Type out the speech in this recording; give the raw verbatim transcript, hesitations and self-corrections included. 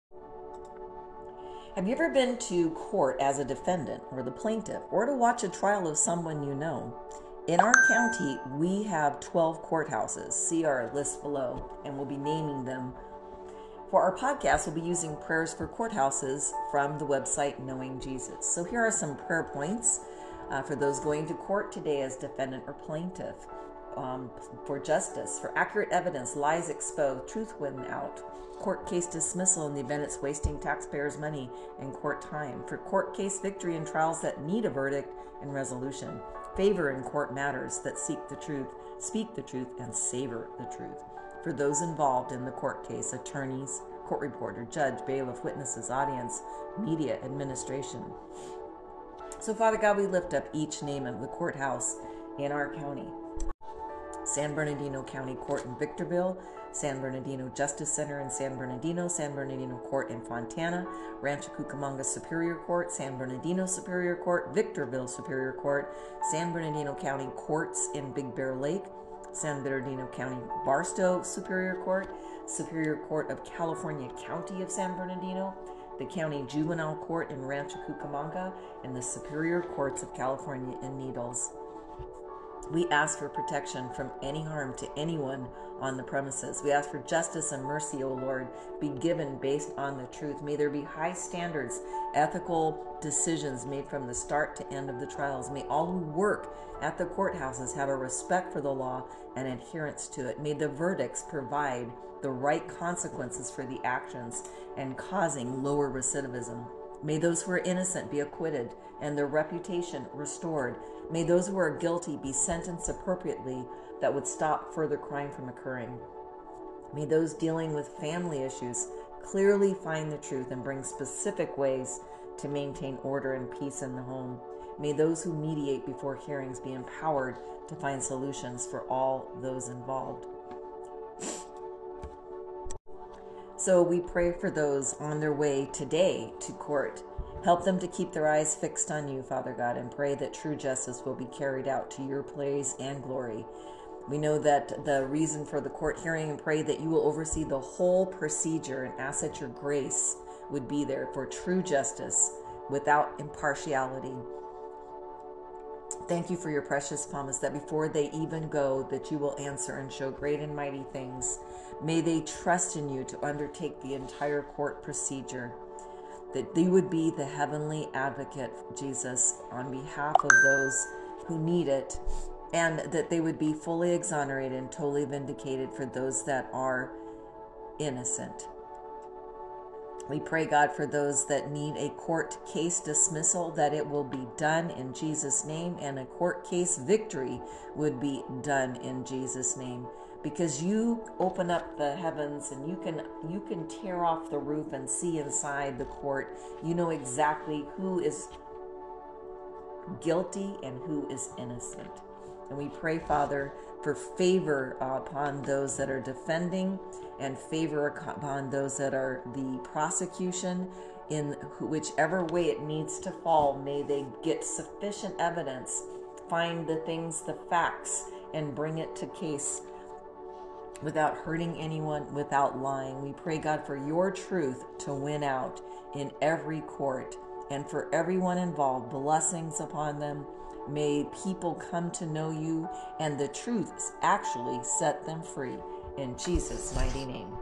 Have you ever been to court as a defendant or the plaintiff, or to watch a trial of someone you know? In our county, we have twelve courthouses. See our list below, and we'll be naming them. For our podcast, we'll be using prayers for courthouses from the website Knowing Jesus. So here are some prayer points uh, for those going to court today as defendant or plaintiff. Um, for justice, for accurate evidence, lies exposed, truth win out. Court case dismissal in the event it's wasting taxpayers' money and court time. For court case victory in trials that need a verdict and resolution. Favor in court matters that seek the truth, speak the truth, and savor the truth. For those involved in the court case, attorneys, court reporter, judge, bailiff, witnesses, audience, media, administration. So, Father God, we lift up each name of the courthouse in our county. San Bernardino County Court in Victorville, San Bernardino Justice Center in San Bernardino, San Bernardino Court in Fontana, Rancho Cucamonga Superior Court, San Bernardino Superior Court, Victorville Superior Court, San Bernardino County Courts in Big Bear Lake, San Bernardino County Barstow Superior Court, Superior Court of California County of San Bernardino, the County Juvenile Court in Rancho Cucamonga, and the Superior Courts of California in Needles. We ask for protection from any harm to anyone on the premises. We ask for justice and mercy, O Lord, be given based on the truth. May there be high standards, ethical decisions made from the start to end of the trials. May all who work at the courthouses have a respect for the law and adherence to it. May the verdicts provide the right consequences for the actions and causing lower recidivism. May those who are innocent be acquitted and their reputation restored. May those who are guilty be sentenced appropriately that would stop further crime from occurring. May those dealing with family issues clearly find the truth and bring specific ways to maintain order and peace in the home. May those who mediate before hearings be empowered to find solutions for all those involved. So we pray for those on their way today to court. Help them to keep their eyes fixed on you, Father God, and pray that true justice will be carried out to your praise and glory. We know that the reason for the court hearing, and pray that you will oversee the whole procedure and ask that your grace would be there for true justice without impartiality. Thank you for your precious promise that before they even go, that you will answer and show great and mighty things. May they trust in you to undertake the entire court procedure, that they would be the heavenly advocate, Jesus, on behalf of those who need it, and that they would be fully exonerated and totally vindicated for those that are innocent. We pray, God, for those that need a court case dismissal, that it will be done in Jesus' name, and a court case victory would be done in Jesus' name. Because you open up the heavens and you can you can tear off the roof and see inside the court. You know exactly who is guilty and who is innocent. And we pray, Father, for favor uh, upon those that are defending and favor upon those that are the prosecution. In whichever way it needs to fall, may they get sufficient evidence, find the things, the facts, and bring it to case without hurting anyone, without lying. We pray, God, for your truth to win out in every court, and for everyone involved, blessings upon them. May people come to know you, and the truth actually set them free. In Jesus' mighty name.